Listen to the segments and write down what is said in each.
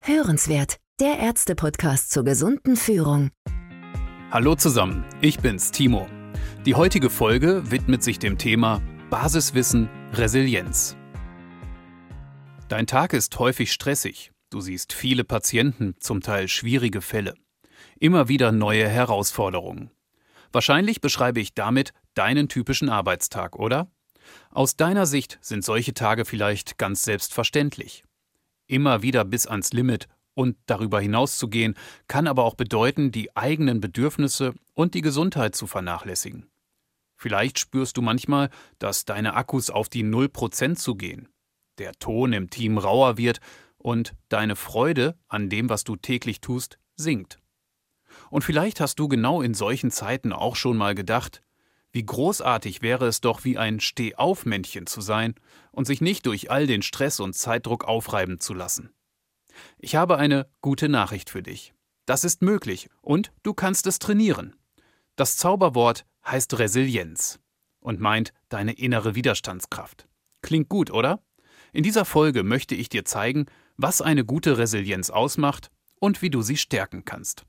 Hörenswert, der Ärzte-Podcast zur gesunden Führung. Hallo zusammen, ich bin's, Timo. Die heutige Folge widmet sich dem Thema Basiswissen Resilienz. Dein Tag ist häufig stressig. Du siehst viele Patienten, zum Teil schwierige Fälle. Immer wieder neue Herausforderungen. Wahrscheinlich beschreibe ich damit deinen typischen Arbeitstag, oder? Aus deiner Sicht sind solche Tage vielleicht ganz selbstverständlich. Immer wieder bis ans Limit und darüber hinaus zu gehen, kann aber auch bedeuten, die eigenen Bedürfnisse und die Gesundheit zu vernachlässigen. Vielleicht spürst du manchmal, dass deine Akkus auf die 0% zugehen, der Ton im Team rauer wird und deine Freude an dem, was du täglich tust, sinkt. Und vielleicht hast du genau in solchen Zeiten auch schon mal gedacht, wie großartig wäre es doch, wie ein Steh-auf-Männchen zu sein und sich nicht durch all den Stress und Zeitdruck aufreiben zu lassen. Ich habe eine gute Nachricht für dich. Das ist möglich und du kannst es trainieren. Das Zauberwort heißt Resilienz und meint deine innere Widerstandskraft. Klingt gut, oder? In dieser Folge möchte ich dir zeigen, was eine gute Resilienz ausmacht und wie du sie stärken kannst.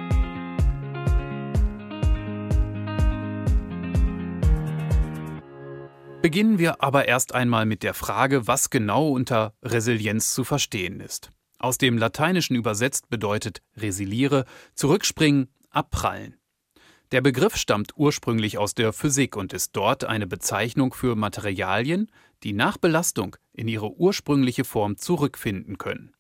Beginnen wir aber erst einmal mit der Frage, was genau unter Resilienz zu verstehen ist. Aus dem Lateinischen übersetzt bedeutet resiliere, zurückspringen, abprallen. Der Begriff stammt ursprünglich aus der Physik und ist dort eine Bezeichnung für Materialien, die nach Belastung in ihre ursprüngliche Form zurückfinden können.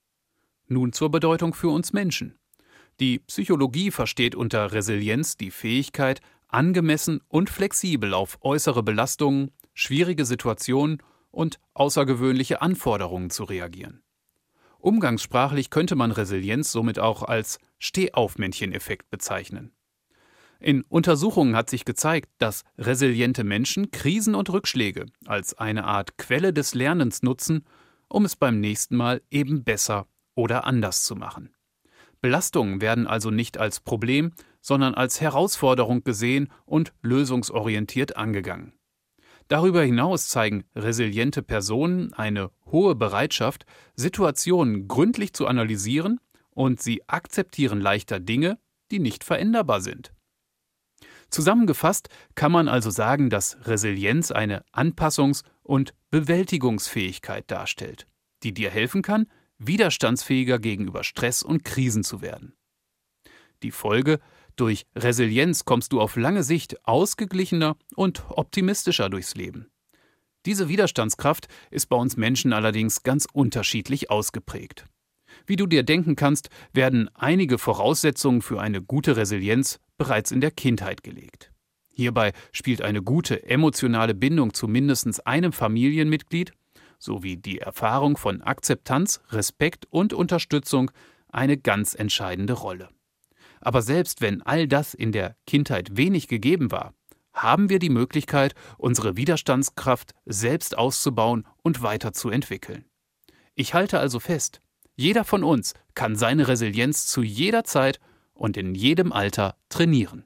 Nun zur Bedeutung für uns Menschen. Die Psychologie versteht unter Resilienz die Fähigkeit, angemessen und flexibel auf äußere Belastungen, schwierige Situationen und außergewöhnliche Anforderungen zu reagieren. Umgangssprachlich könnte man Resilienz somit auch als Steh-auf-Männchen-Effekt bezeichnen. In Untersuchungen hat sich gezeigt, dass resiliente Menschen Krisen und Rückschläge als eine Art Quelle des Lernens nutzen, um es beim nächsten Mal eben besser oder anders zu machen. Belastungen werden also nicht als Problem, sondern als Herausforderung gesehen und lösungsorientiert angegangen. Darüber hinaus zeigen resiliente Personen eine hohe Bereitschaft, Situationen gründlich zu analysieren, und sie akzeptieren leichter Dinge, die nicht veränderbar sind. Zusammengefasst kann man also sagen, dass Resilienz eine Anpassungs- und Bewältigungsfähigkeit darstellt, die dir helfen kann, widerstandsfähiger gegenüber Stress und Krisen zu werden. Die Folge: durch Resilienz kommst du auf lange Sicht ausgeglichener und optimistischer durchs Leben. Diese Widerstandskraft ist bei uns Menschen allerdings ganz unterschiedlich ausgeprägt. Wie du dir denken kannst, werden einige Voraussetzungen für eine gute Resilienz bereits in der Kindheit gelegt. Hierbei spielt eine gute emotionale Bindung zu mindestens einem Familienmitglied sowie die Erfahrung von Akzeptanz, Respekt und Unterstützung eine ganz entscheidende Rolle. Aber selbst wenn all das in der Kindheit wenig gegeben war, haben wir die Möglichkeit, unsere Widerstandskraft selbst auszubauen und weiterzuentwickeln. Ich halte also fest, jeder von uns kann seine Resilienz zu jeder Zeit und in jedem Alter trainieren.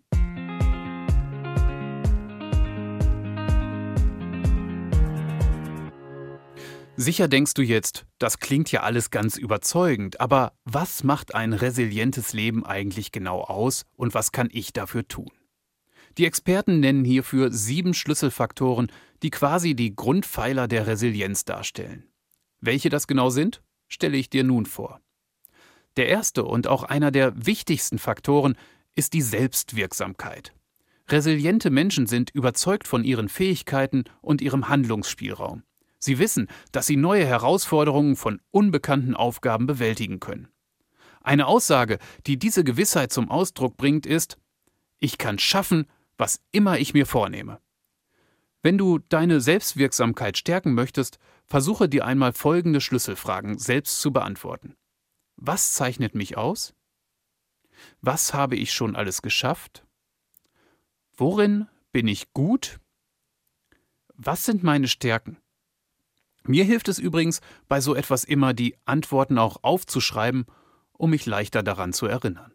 Sicher denkst du jetzt, das klingt ja alles ganz überzeugend, aber was macht ein resilientes Leben eigentlich genau aus und was kann ich dafür tun? Die Experten nennen hierfür 7 Schlüsselfaktoren, die quasi die Grundpfeiler der Resilienz darstellen. Welche das genau sind, stelle ich dir nun vor. Der erste und auch einer der wichtigsten Faktoren ist die Selbstwirksamkeit. Resiliente Menschen sind überzeugt von ihren Fähigkeiten und ihrem Handlungsspielraum. Sie wissen, dass sie neue Herausforderungen von unbekannten Aufgaben bewältigen können. Eine Aussage, die diese Gewissheit zum Ausdruck bringt, ist: Ich kann schaffen, was immer ich mir vornehme. Wenn du deine Selbstwirksamkeit stärken möchtest, versuche dir einmal folgende Schlüsselfragen selbst zu beantworten. Was zeichnet mich aus? Was habe ich schon alles geschafft? Worin bin ich gut? Was sind meine Stärken? Mir hilft es übrigens, bei so etwas immer die Antworten auch aufzuschreiben, um mich leichter daran zu erinnern.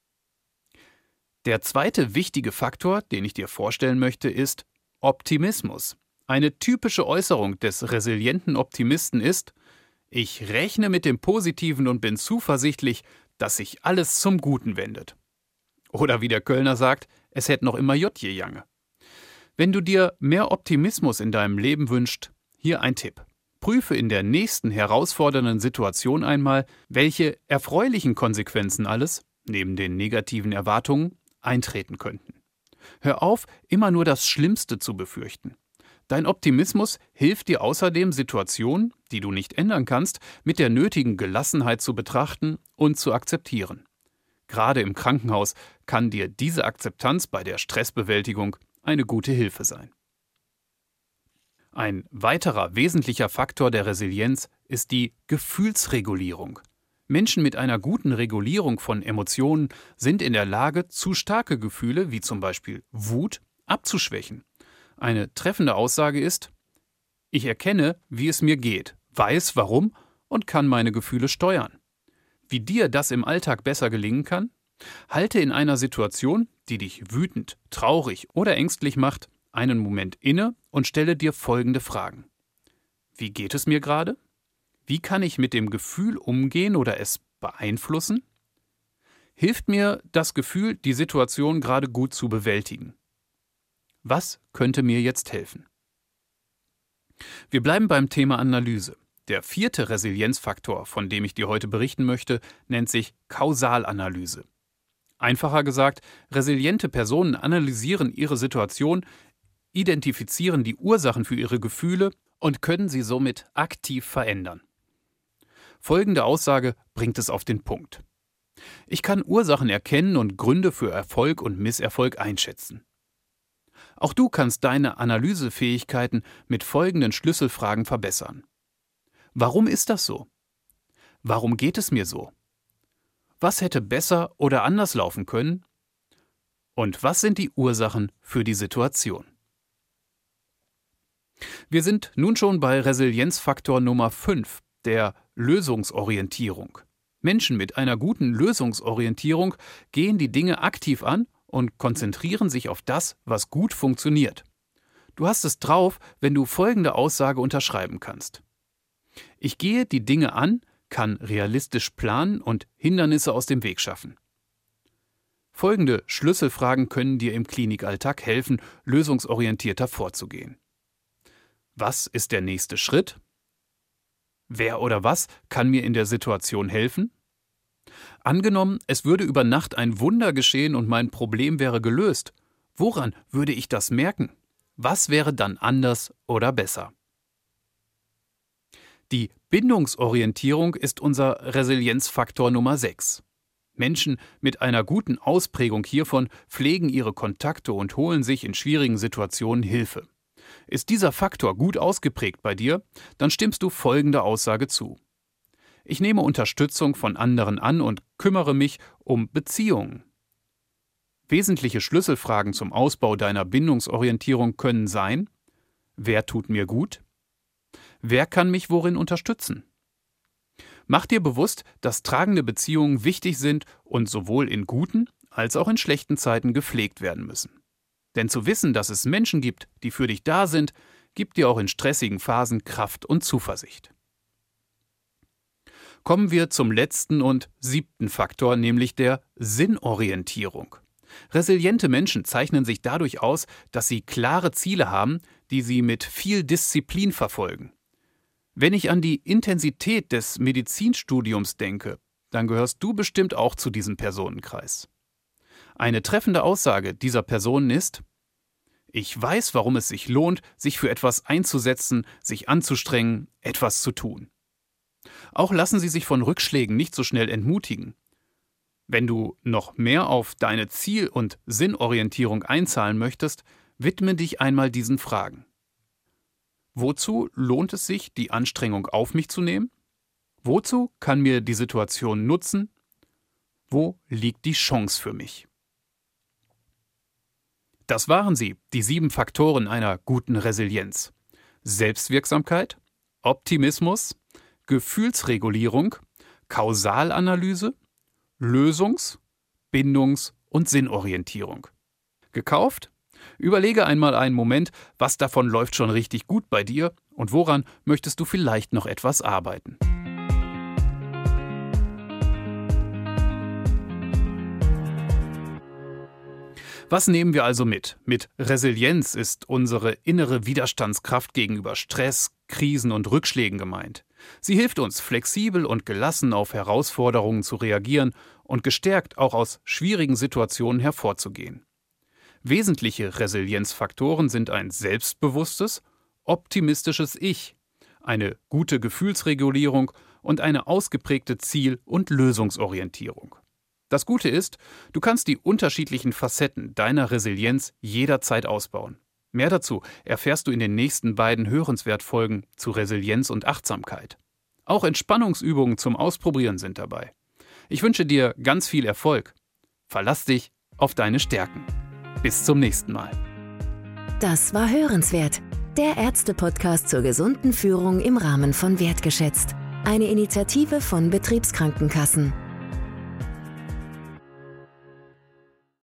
Der zweite wichtige Faktor, den ich dir vorstellen möchte, ist Optimismus. Eine typische Äußerung des resilienten Optimisten ist: Ich rechne mit dem Positiven und bin zuversichtlich, dass sich alles zum Guten wendet. Oder wie der Kölner sagt, es hätt noch immer Jott gejange. Wenn du dir mehr Optimismus in deinem Leben wünschst, hier ein Tipp. Prüfe in der nächsten herausfordernden Situation einmal, welche erfreulichen Konsequenzen alles, neben den negativen Erwartungen, eintreten könnten. Hör auf, immer nur das Schlimmste zu befürchten. Dein Optimismus hilft dir außerdem, Situationen, die du nicht ändern kannst, mit der nötigen Gelassenheit zu betrachten und zu akzeptieren. Gerade im Krankenhaus kann dir diese Akzeptanz bei der Stressbewältigung eine gute Hilfe sein. Ein weiterer wesentlicher Faktor der Resilienz ist die Gefühlsregulierung. Menschen mit einer guten Regulierung von Emotionen sind in der Lage, zu starke Gefühle, wie zum Beispiel Wut, abzuschwächen. Eine treffende Aussage ist: Ich erkenne, wie es mir geht, weiß warum und kann meine Gefühle steuern. Wie dir das im Alltag besser gelingen kann? Halte in einer Situation, die dich wütend, traurig oder ängstlich macht, einen Moment inne und stelle dir folgende Fragen. Wie geht es mir gerade? Wie kann ich mit dem Gefühl umgehen oder es beeinflussen? Hilft mir das Gefühl, die Situation gerade gut zu bewältigen? Was könnte mir jetzt helfen? Wir bleiben beim Thema Analyse. Der 4. Resilienzfaktor, von dem ich dir heute berichten möchte, nennt sich Kausalanalyse. Einfacher gesagt, resiliente Personen analysieren ihre Situation, identifizieren die Ursachen für ihre Gefühle und können sie somit aktiv verändern. Folgende Aussage bringt es auf den Punkt. Ich kann Ursachen erkennen und Gründe für Erfolg und Misserfolg einschätzen. Auch du kannst deine Analysefähigkeiten mit folgenden Schlüsselfragen verbessern. Warum ist das so? Warum geht es mir so? Was hätte besser oder anders laufen können? Und was sind die Ursachen für die Situation? Wir sind nun schon bei Resilienzfaktor Nummer 5, der Lösungsorientierung. Menschen mit einer guten Lösungsorientierung gehen die Dinge aktiv an und konzentrieren sich auf das, was gut funktioniert. Du hast es drauf, wenn du folgende Aussage unterschreiben kannst. Ich gehe die Dinge an, kann realistisch planen und Hindernisse aus dem Weg schaffen. Folgende Schlüsselfragen können dir im Klinikalltag helfen, lösungsorientierter vorzugehen. Was ist der nächste Schritt? Wer oder was kann mir in der Situation helfen? Angenommen, es würde über Nacht ein Wunder geschehen und mein Problem wäre gelöst. Woran würde ich das merken? Was wäre dann anders oder besser? Die Bindungsorientierung ist unser Resilienzfaktor Nummer 6. Menschen mit einer guten Ausprägung hiervon pflegen ihre Kontakte und holen sich in schwierigen Situationen Hilfe. Ist dieser Faktor gut ausgeprägt bei dir, dann stimmst du folgende Aussage zu. Ich nehme Unterstützung von anderen an und kümmere mich um Beziehungen. Wesentliche Schlüsselfragen zum Ausbau deiner Bindungsorientierung können sein: Wer tut mir gut? Wer kann mich worin unterstützen? Mach dir bewusst, dass tragende Beziehungen wichtig sind und sowohl in guten als auch in schlechten Zeiten gepflegt werden müssen. Denn zu wissen, dass es Menschen gibt, die für dich da sind, gibt dir auch in stressigen Phasen Kraft und Zuversicht. Kommen wir zum letzten und 7. Faktor, nämlich der Sinnorientierung. Resiliente Menschen zeichnen sich dadurch aus, dass sie klare Ziele haben, die sie mit viel Disziplin verfolgen. Wenn ich an die Intensität des Medizinstudiums denke, dann gehörst du bestimmt auch zu diesem Personenkreis. Eine treffende Aussage dieser Personen ist: Ich weiß, warum es sich lohnt, sich für etwas einzusetzen, sich anzustrengen, etwas zu tun. Auch lassen sie sich von Rückschlägen nicht so schnell entmutigen. Wenn du noch mehr auf deine Ziel- und Sinnorientierung einzahlen möchtest, widme dich einmal diesen Fragen. Wozu lohnt es sich, die Anstrengung auf mich zu nehmen? Wozu kann mir die Situation nutzen? Wo liegt die Chance für mich? Das waren sie, die 7 Faktoren einer guten Resilienz. Selbstwirksamkeit, Optimismus, Gefühlsregulierung, Kausalanalyse, Lösungs-, Bindungs- und Sinnorientierung. Gekauft? Überlege einmal einen Moment, was davon läuft schon richtig gut bei dir und woran möchtest du vielleicht noch etwas arbeiten. Was nehmen wir also mit? Mit Resilienz ist unsere innere Widerstandskraft gegenüber Stress, Krisen und Rückschlägen gemeint. Sie hilft uns, flexibel und gelassen auf Herausforderungen zu reagieren und gestärkt auch aus schwierigen Situationen hervorzugehen. Wesentliche Resilienzfaktoren sind ein selbstbewusstes, optimistisches Ich, eine gute Gefühlsregulierung und eine ausgeprägte Ziel- und Lösungsorientierung. Das Gute ist, du kannst die unterschiedlichen Facetten deiner Resilienz jederzeit ausbauen. Mehr dazu erfährst du in den nächsten beiden Hörenswert-Folgen zu Resilienz und Achtsamkeit. Auch Entspannungsübungen zum Ausprobieren sind dabei. Ich wünsche dir ganz viel Erfolg. Verlass dich auf deine Stärken. Bis zum nächsten Mal. Das war Hörenswert, der Ärzte-Podcast zur gesunden Führung im Rahmen von Wertgeschätzt. Eine Initiative von Betriebskrankenkassen.